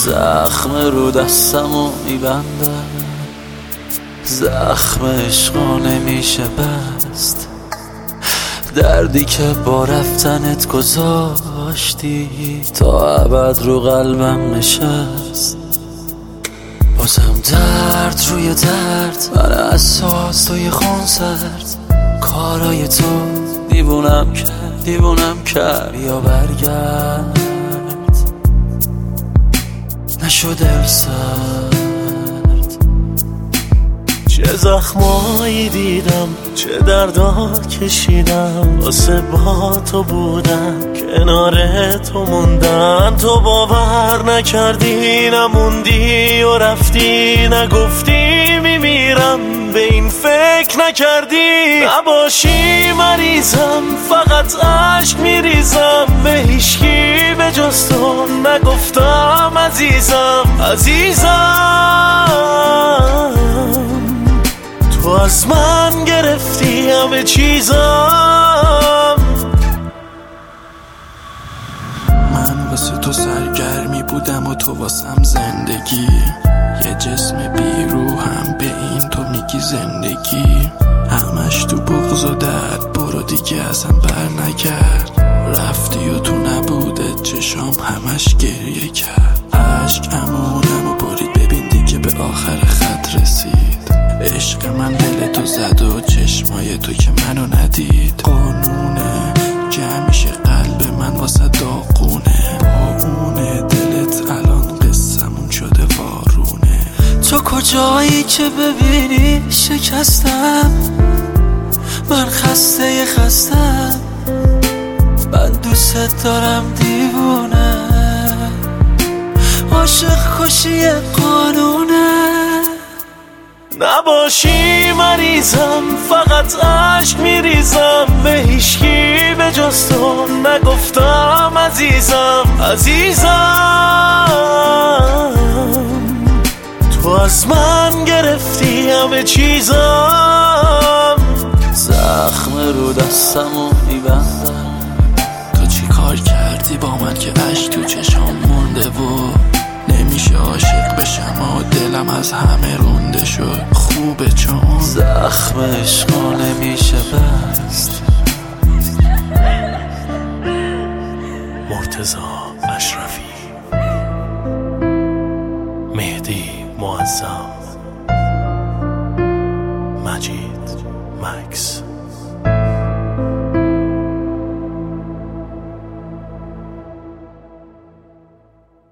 زخم رو دستمو میبندم، زخم عشقا نمیشه بست، دردی که با رفتنت گذاشتی تا ابد رو قلبم نشست. بازم درد روی درد، من اساس توی خونسرد، کارای تو دیوونم کرد یا برگرد نشو دل سرد. چه زخمایی دیدم، چه دردا کشیدم، واسه با تو بودم، کنار تو موندن. تو باور نکردی، نموندی و رفتی، نگفتی میمیرم، به این فکر نکردی. نباشی مریضم، فقط عشق میریزم، به هیچکی به جز تو نگفتم عزیزم. تو از من گرفتی همه چیزم. من واسه تو سرگرمی بودم و تو واسم زندگی، یه جسم بیروحم، به این تو میگی زندگی. همش تو بغض و درد، برو دیگه اصلا بر نگرد. رفتی و تو نبوده چشام همش گریه کرد. عشق امونم و برید، ببین دیگه به آخر خط رسید. عشق من دل تو زد و چشمای تو که منو ندید. قانونه که همیشه قلب من واسه داغونه، با اونه دلت الان قصمون شده وارونه. تو کجایی که ببینی شکستم، من خستم، من دوست دارم دیوونه، عاشق کشی قانونه. نباشی مریضم، فقط عشق میریزم، به هیچکی به جز تو نگفتم عزیزم. تو از من گرفتی همه چیزم. زخم رو دستمو میبندم. تو چی کار کردی با من که عشق تو چشام مونده و نمیشه عاشق بشم و دلم از همه رونده شد. خوبه چون زخم عشقا نمیشه بست. مرتضی اشرفی، مهدی معظم، مجید مکس.